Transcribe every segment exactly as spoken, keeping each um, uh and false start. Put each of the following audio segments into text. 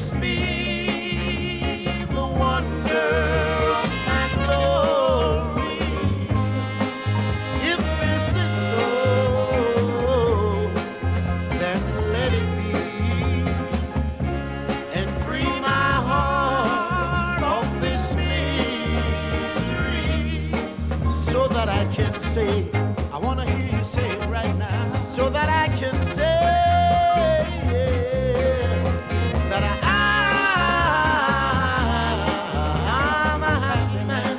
this be the wonder of my glory? If this is so, then let it be, and free my heart of this misery, so that I can say, I want to hear you say it right now, so that I can say that I, I'm a happy man.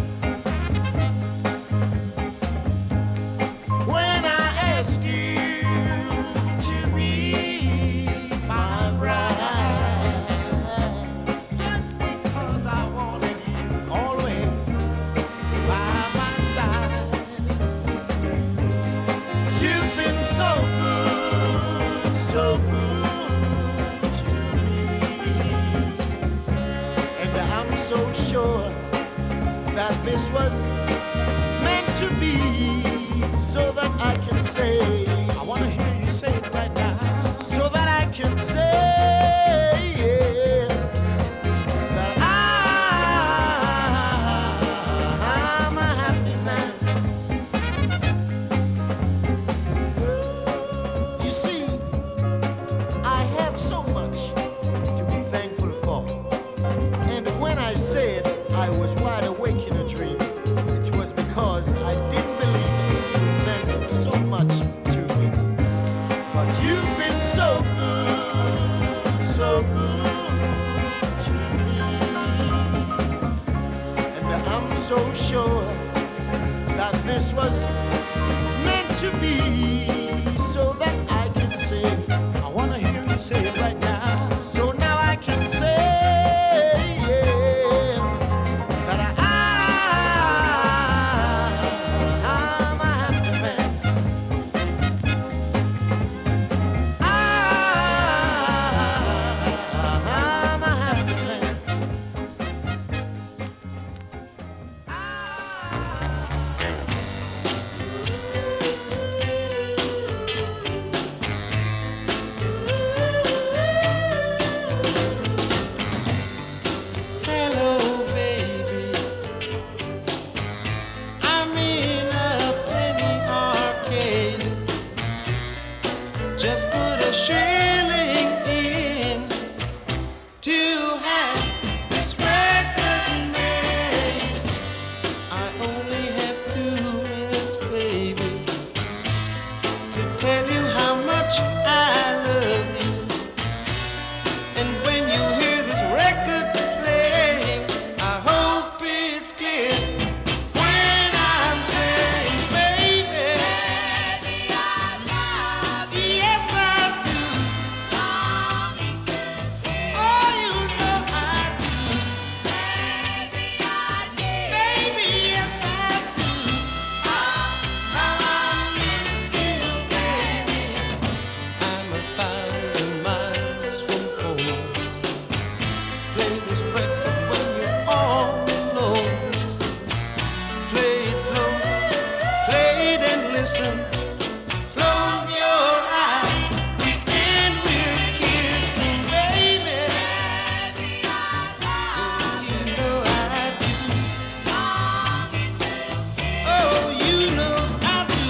When I ask you to be my bride, just because I wanted you always by my side. You've been so good, so good to me, and I'm so sure that this was meant to be, so that I can say, I want to hear you say it right now, so that I can say that I, I'm a happy man. You see, I have so much to be thankful for. And when I said I was wide awake in a dream, it was because I didn't believe it meant so much to me. But you've been so good, so good to me. And I'm so sure that this was meant to be, so that I can say, I want to hear you say it right now. So now I can say yeah, that I, I'm a happy man. I, I'm a happy man. Hello, baby. I'm in a penny arcade. Just put a shilling in to have this record made. I only have two minutes, baby, to tell you how much I love you. And when you hear this record playing, I hope it's clear when I'm saying, baby, I love you. Yes, I do. Oh, you know I do. Baby, yes, I do. How I miss you, baby. I'm a thousand miles from home. Play this record when you're all alone. Play it low, play it and listen. Close your eyes, pretend we're kissing, baby. You know I do. Oh, you know I do.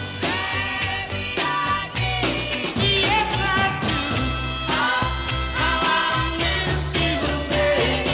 Yes, I do. How I miss you, baby.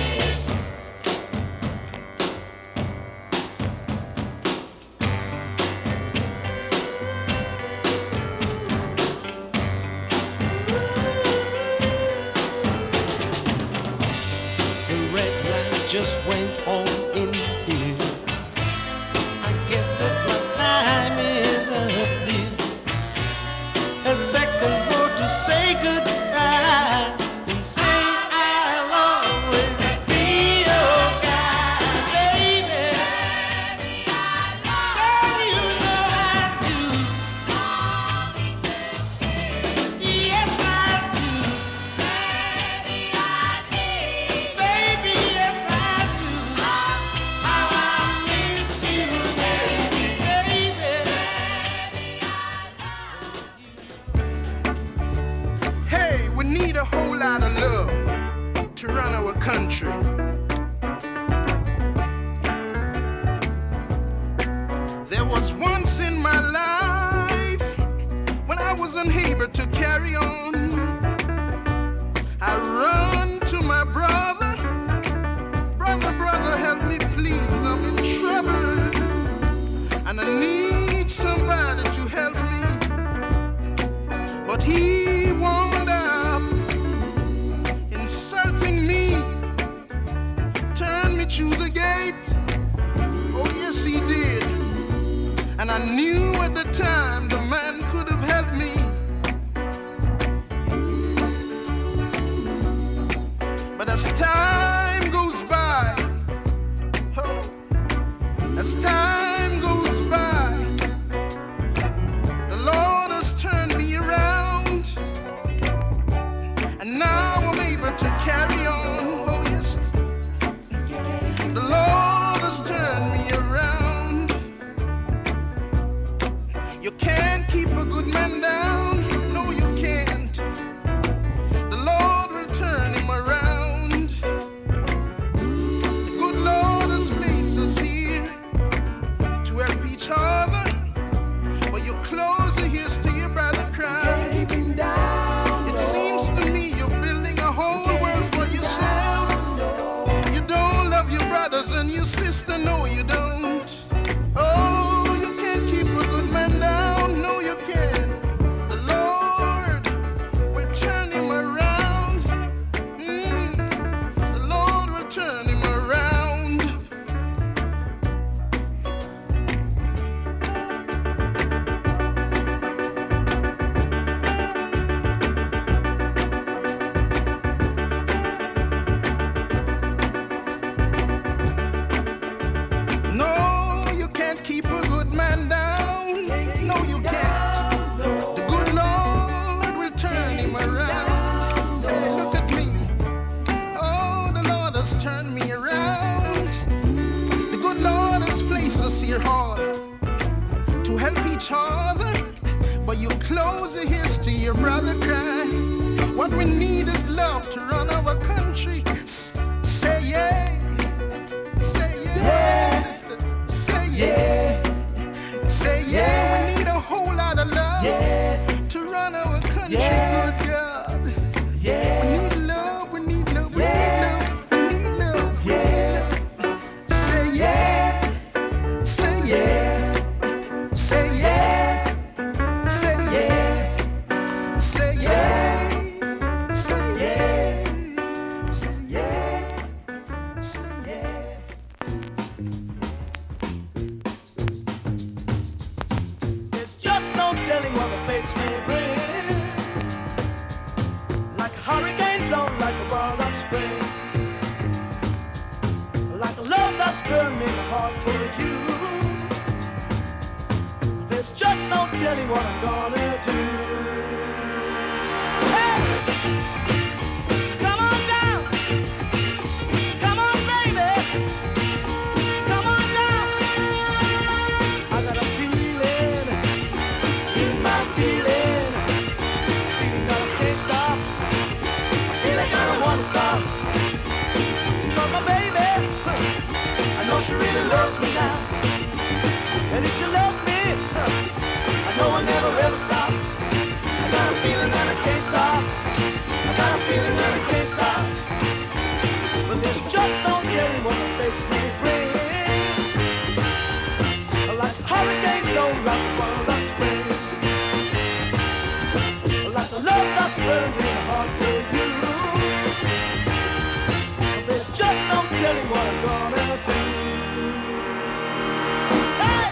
The red light just went on in here. I guess that my time is up, dear. A second word to say goodbye, and say I'll always be your guy, baby. Girl, you know I do. Yes, I do. Baby, yes, I do. country. There was once in my life when I was unable to carry on. I run to my brother, brother, brother, help me please, I'm in trouble, and I need somebody to help me. But he wound up insulting me, turned me to the gate. Oh yes he did. And I knew at the time the man could have helped me. But as time goes by, oh, as time goes by, the Lord has turned me around, and now I'm able to carry on. Oh yes, the Lord has turned me around. You can't keep a good man down, no you can't. The Lord will turn him around. The good Lord has placed us here to help each other, but you close your ears to your brother cry. Keep him down, it seems to me you're building a whole world for yourself. You don't love your brothers and your sister, no you don't. Oh, you can't keep a good man down, no you can't. The Lord will turn him around. Mm. The Lord will turn him around. No, you can't keep a good man down. No, you can't. The good Lord will turn him around. Hey, look at me. Oh, the Lord has turned me around. The good Lord has placed us here all to help each other, but you close your ears to your brother cry. What we need is love to run our country. S- say yeah. Say yeah, Yeah. sister. Say yeah. Yeah, Say yeah, Yeah. we need a whole lot of love yeah, to run our country, Yeah. good God. We yeah, need love, we need love, we Yeah. need love, we need love. yeah, Say yeah, say yeah, say yeah, say yeah, say yeah, say yeah, say yeah, say yeah. There's just no telling what the fates may bring. Like a hurricane blown, like a wild of spring. Like a love that's burning hard for you. There's just no telling what I'm gonna do. Hey! Come on down! Come on, baby! Come on down! I got a feeling in my feeling, feeling that I can't stop. I feel like I don't wanna stop. But my baby, huh, I know she really loves me now. And if she loves me, huh, I know I'll never ever stop. I got a feeling that I can't stop. I got a feeling that I can't stop. But there's just no telling what the fates may bring. Like a hurricane blown, like a world of spring. Like a love that's burning hard for you. But there's just no telling what I'm gonna do. Hey!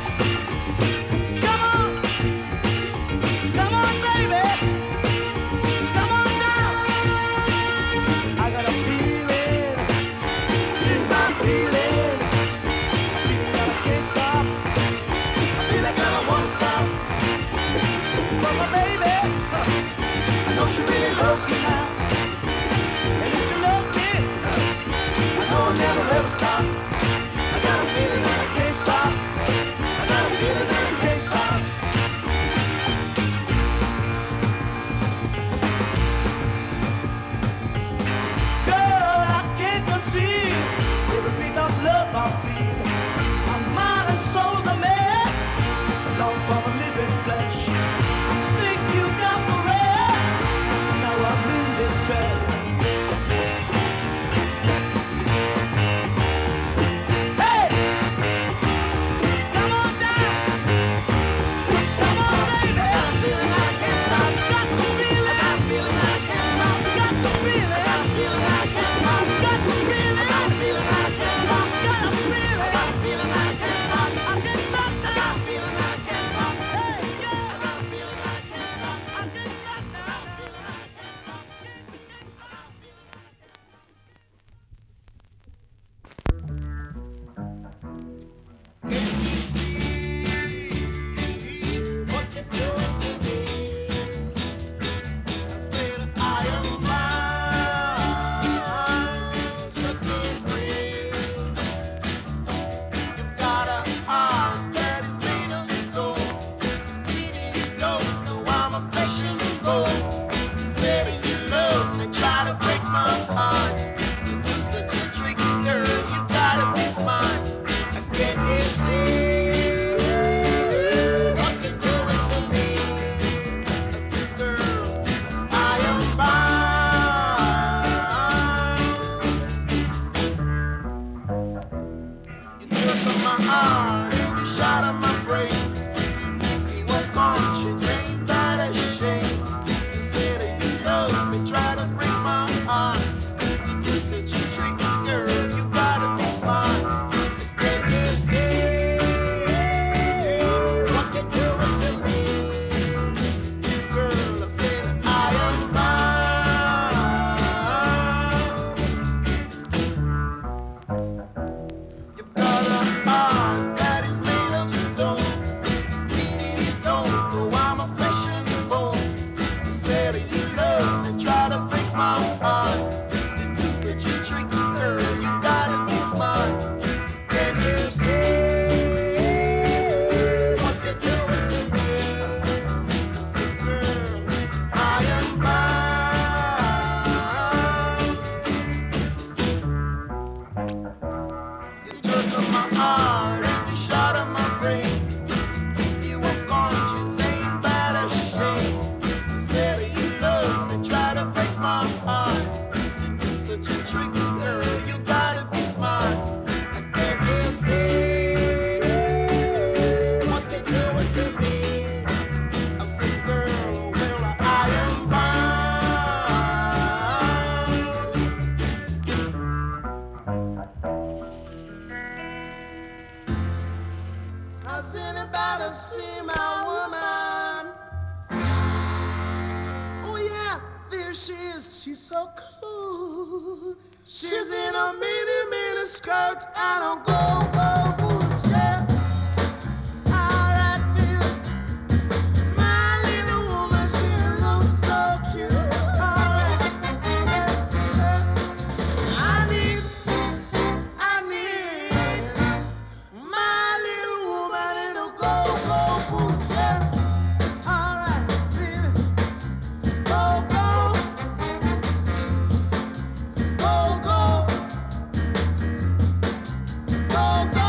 Come on! Come on, baby! Come on down! I got a feeling in my feeling. Feeling that I can't stop. I feel like I don't wanna stop. But my baby, huh, I know she really loves me now. And if she loves me, huh, I know I'll never ever stop. I got a feeling that I can't stop. I got a feeling that I can't stop. Girl, I I feel. My mind and soul's a mess, long for the living flesh. Think you got the rest, now I'm in distress. Hey! Come on down! Come on, baby! I'm feeling I can't stop. Got the feeling. I'm feeling I can't stop. Got the feeling. I'm feeling I can't stop. Got the feeling. I'm feeling I can't stop. Got the feeling. I'm feeling I can't stop. I can't stop now. I'm feeling I can't stop. Hey, yeah! I'm feeling I can't stop. I can't stop now. I'm feeling I can't stop. Can't you see what you're doing to me? I'm saying I am mine, set me free. You've got a heart that is made of stone. Really, you don't know I'm a flesh and bone. You said you love me, try to break my heart. To do such a trick, girl, you gotta be smart. I can't you see what you're doing to me? Girl, I am mine. You jerk on my heart and you shot on my brain. If you were conscious, ain't that a shame? You said that you love me, try to break my heart. To do such a trick, girl, you gotta be smart. Can't you see what you're doing to me? Girl, I'm saying I am mine. You've got a heart that is made of stone. Really, you don't know I'm a flesh and bone. You said you love me, try to break my heart. To do such a trick, girl, you gotta be smart. Can't you see what you're doing to me? I said, girl, I am mine. You jerk on my heart and you shot on my brain. If you were conscious, ain't that a shame? You said you love me, try to break my heart. To do such a trick, girl, you gotta be smart. I can't you see what you're doing to me? I said, girl, well, I am mine. Has anybody seen my woman? Oh yeah, there she is. She's so cool. She's in a mini mini skirt and a go go boots. Yeah. Alright, baby. My little woman, she looks so cute. Alright. I need, I need my little woman in a go go boots. Yeah. Alright, baby. Go go. Go go. Go go.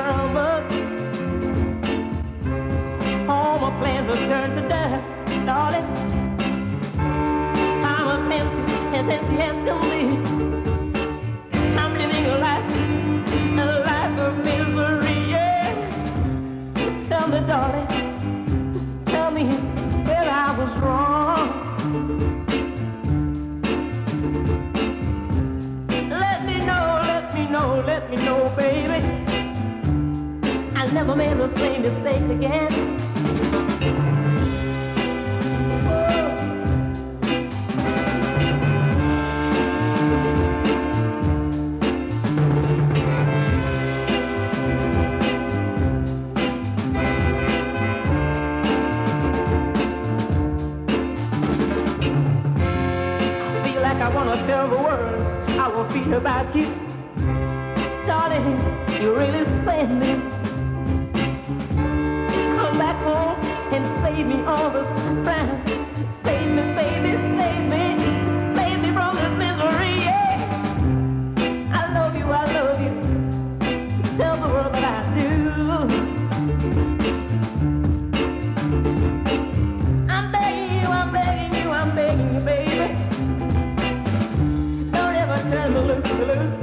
girl, but all my plans have turned to dust, darling. I was empty, as empty as can be. I'm living a life, a life of misery, yeah. Tell me, darling, tell me where I was wrong. Let me know, let me know, let me know, baby. I never made the same mistake again. I wanna tell the world how I feel about you. Darling, you really saved me. Come back home and save me all this time. Save me, baby, save me. Save me from this misery, yeah. I love you, I love you. Tell the world that I do. I'm begging you, I'm begging you, I'm begging you, baby. Turn me loose, me loose.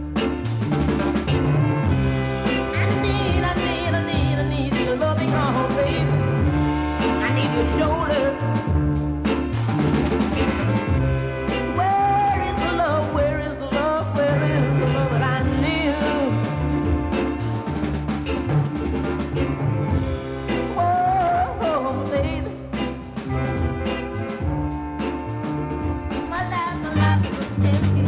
I need, I need, I need, I need your loving arm, baby. I need your shoulder. Where is the love? Where is the love? Where is the love that I knew? Whoa, baby. My life, my life is empty.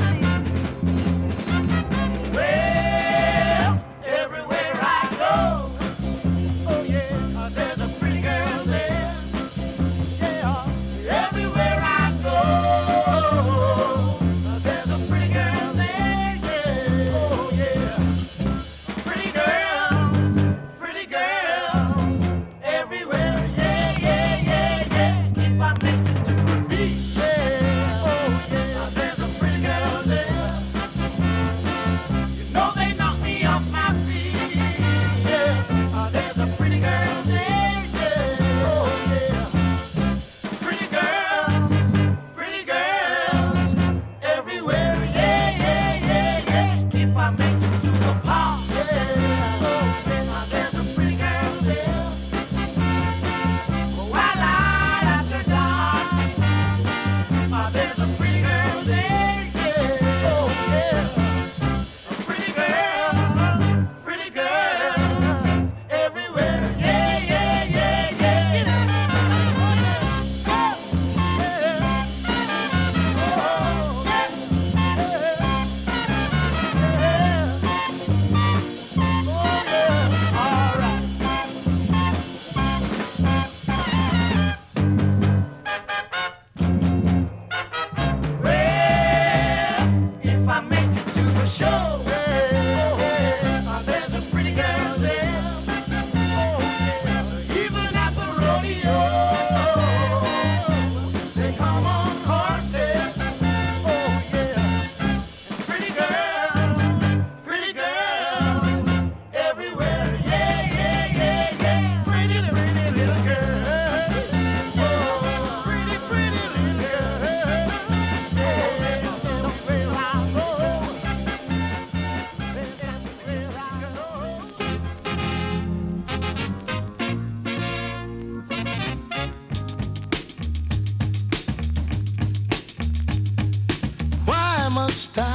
Must I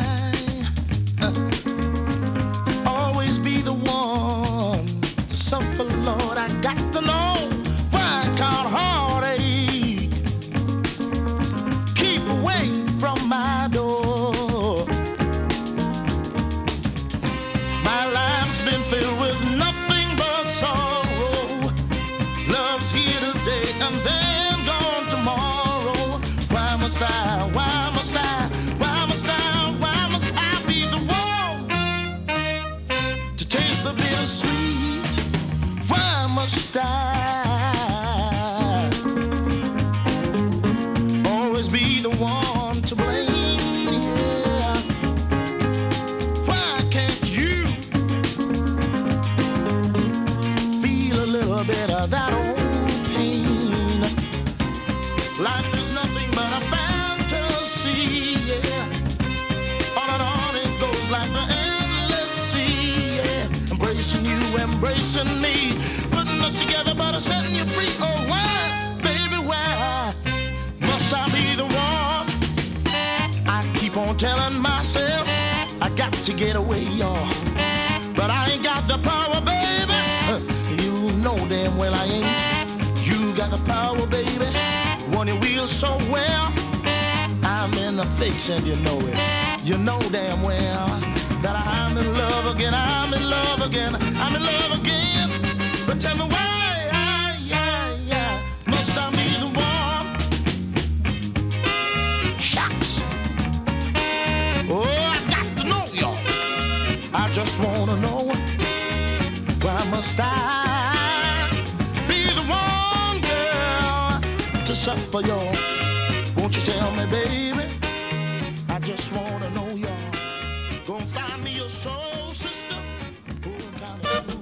uh, always be the one to suffer, Lord? I got to know why I can't heartache keep away from my door. My life's been filled with nothing but sorrow. Love's here today and then gone tomorrow. Why must I? Why must I? Why must I, why must I be the one to taste the bittersweet? Why must I always be the one to blame? Yeah. Why can't you bit of that old pain. Life is nothing but a fantasy, yeah. On and on it goes like the endless sea, yeah. Embracing you, embracing me, putting us together but setting you free. Oh, why, baby, why must I be the one? I keep on telling myself I got to get away, y'all, but I ain't got the power, baby. You know damn well I ain't. You got the power, baby. Want your wheels so well. I'm in the fix and you know it. You know damn well that I'm in love again. I'm in love again. I'm in love again. But tell me why, I, yeah, yeah, must I be the one? Shucks. Oh, I got to know y'all. I just wanna know, why must I be the one, girl, to suffer y'all? Won't you tell me, baby? I just wanna know y'all. Gonna find me a soul sister who kind of smooth.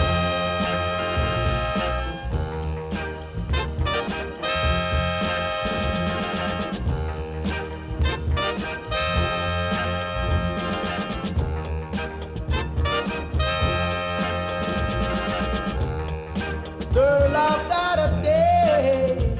Girl, I've got a day.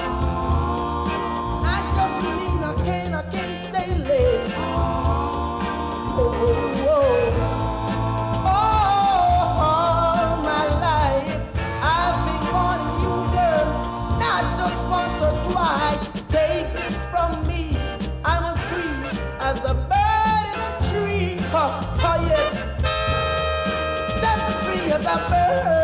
I just mean I can't, I can't stay late. Oh, oh, oh. All my life I've been wanting you, girl, not just once or twice. Take this from me, I'm as free as the bird in a tree. Oh, oh yes, just as free as a bird.